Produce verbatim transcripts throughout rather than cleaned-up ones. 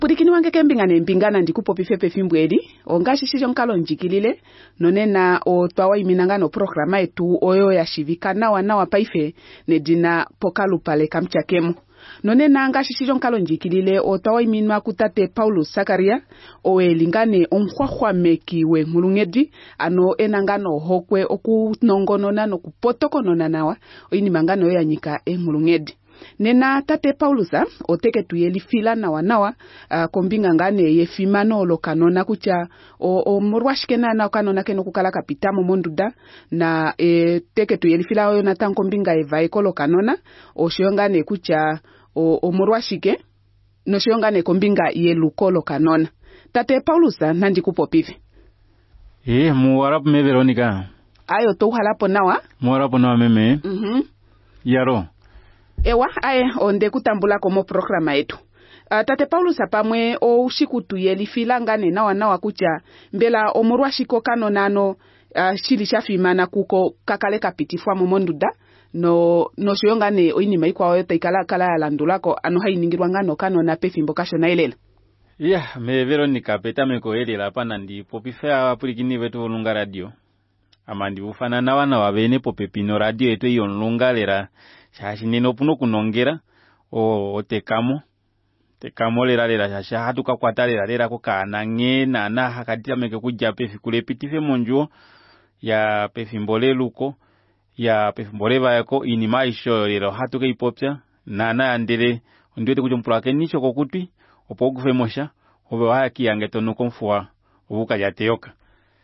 Purikini wange kembingane mpingana ndikupopi fepe fimbweli ongashi shijo nkalo njikilile nonena o twawa iminangano programa etu oyo ya shivika nawa nawa paife nedina pokalu pale kamchakemo nonena ngashi shijo nkalo njikilile o twawa iminwa kutate Paulus Sakaria o elingane omhwahwameki we ngulungedi ano enangano hokwe okunongonona nokupotokonona nawa oinimangano ya nyika engulungedi. Nena tate Paulusa oteke tuyeli fila nawa nawa uh, kombinga ngane yefimano lo kanona kucha o, o murwashikena na kanona keno kukala kapita monduda na e, teke tuyeli fila oyo natan kombinga eva ekolo kanona o shiongane kucha o, o murwashike no shiongane kombinga yelukolo kanona. Tate Paulusa nandi kupopivi. Eh muwarapu me Veronica. Ayo to halapo nawa? Muwarapu nawa meme. Mhm. Mm Yaro. Ewa ae onde kutambula komo programa yetu. Uh, tate Paulus apamwe o ushikutu yeli filangane nawa nawa kucha mbela omurwa shiko kano nano uh, shili shafimana kuko kakale kapitifwa momonduda no no shiyongane oinima ikwa oyo taikala kala ya landulako ano hainingirwa ngano kano na pefimbo kasho na ilela. Yeah, me Veronica peta meko elela pana ndi popifea purikini wetu olunga radio. Amandi ufana nawa nawa bene popepino radio etu yonlunga lera. Shashi nino puno kunongera o, o tekamo tekamo lera lera shashi hatuka kwata lera lera kukana nge na na hakatita meke kujia pefi kule pitife monjuo ya pefi mbole luko ya pefi mbole vayako inima isho lera hatuka ipopya na na andele ondiwete kujumpula ke nisho kokutwi opo kufe mosha obe waki yangeto nukonfuwa obuka ya teyoka.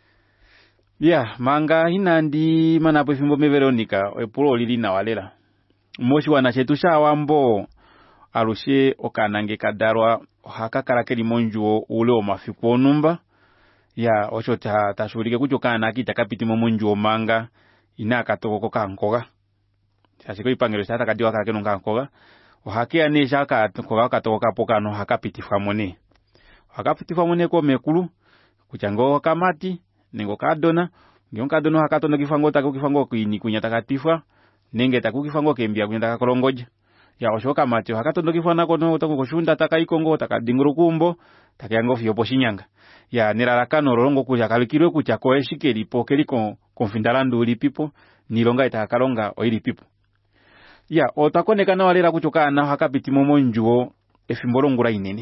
Yeah, manga hinandi mana pefi mbome Veronica epulo lili na walela. Moshi wanachetusha wambo arushe okanange kadarwa hakakara keli monjuo ule o mafiku onumba ya osho ta tashurike kucho kana kita kapiti monjuo manga ina katoko kankoga sashiko ipangero sata kadiwa kakeno kankoga ohakia ne shaka koga katoko kapoka no hakapiti famone hakapiti famone ko mekulu kuchango kamati nengo kadona ngonka dono hakatono kifango tako kifango kuini kunyatakatifa nenge takukifango kembia kunyataka kolongoja ya oshoka matyo hakatondo kifana kono utakukoshunda takaikongo takadingurukumbo takyango fyopo shinyanga ya nerarakano rolongo kuja kalikirwe kucha koeshikeli pokeli kon konfindalandu lipipo nilonga itakalonga oili pipo ya otakoneka na walera kuchoka na hakapiti momonjuo efimbolongura inene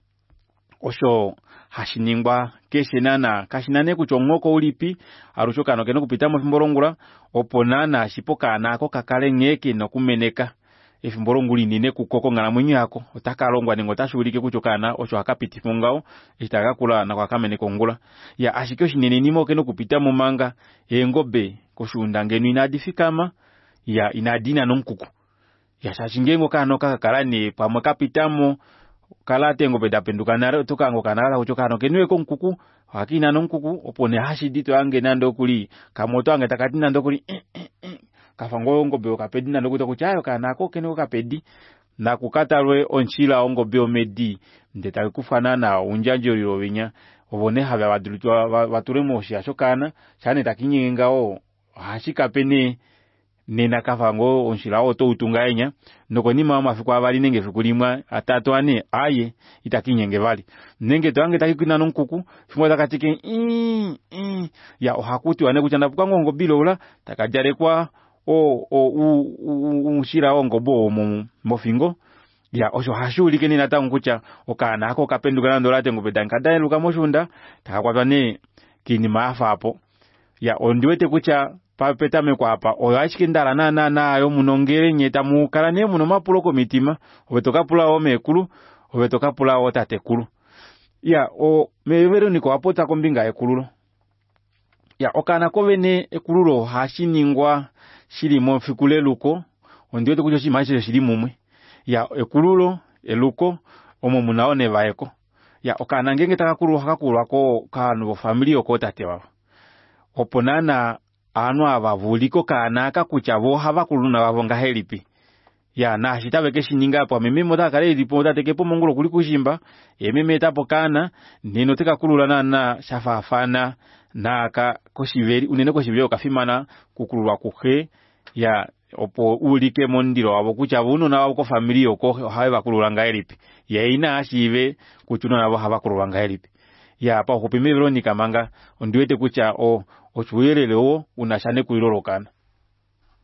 osho hashiningwa keshenana kashinane kuchongoko ulipi arushoka no keno kupita mo fimbolongura oponana shipoka nako kakale ngeke no kumeneka efimbolonguli nine kukoko ngala mwenye yako otakalongwa nengo tashulike kuchokana osho hakapiti fungao itakakula na kwa kamene kongula ya ashikyo shinene nimo keno kupita mo manga engobe koshunda ngenu inadifikama ya inadina nomkuku ya shashingengo kano kakakalane pamwe kapitamo kala tengo beda penduka naro tukango kanala kuchokano kenwe ko nkuku hakina no nkuku opone hashidito ange nando kuli kamoto ange takati nando kuli eh, eh, eh. Kafango ngobe okapedi nando kuto kuchayo kanako kenwe okapedi na kukatalwe onchila ongobe omedi ndeta kufanana unjanjo lirovinya obone habe abadulitwa baturemo shashokana chane takinyengao hashikapene nena kafango onshila oto utunganya noko ni mama fiku abali nenge fikulimwa atatu ane aye itakinyenge bali nenge twange takikina nonkuku fimwa takatike i ya ohakuti wane kuchanda bukango ngobilo ula takajare kwa o o unshila ongo bo mofingo ya osho hashuli keni natangu kucha okana ako kapenduka nando late ngobeda nkadaye luka moshunda takakwatane kini maafa hapo ya ondiwete kucha papeta mekwa hapa oyashikindala na na na yo munongere nyeta mukala ne muno mapulo komitima obetoka pula o mekulu obetoka pula o tatekulu ya o mevero niko apota kombinga ekululo ya okana kovene ekululo hashiningwa shili monfikule luko ondiwete kucho shimaisho shili mumwe ya ekululo eluko omo munaone vaeko ya okana ngenge takakulu hakakulwa ko kanu familia ko tatewa oponana anu abavuliko kanaka kuchavo havakuluna bavonga helipi ya na shitabe keshininga po mememo takale lipo tatekepo mongulo kuli kushimba ememe tapo kana nino tekakulula na shafafana naka koshiveri unene koshiveri okafimana kukulwa kuhe ya opo ulike mondiro wabo kucha buno na wako familia ko hawe bakululanga elipi yaina ashive kuchuno nabo habakululanga elipi ya pa kupime Veronica manga ondiwete kucha o ochuyelelewo unashane kulilolokana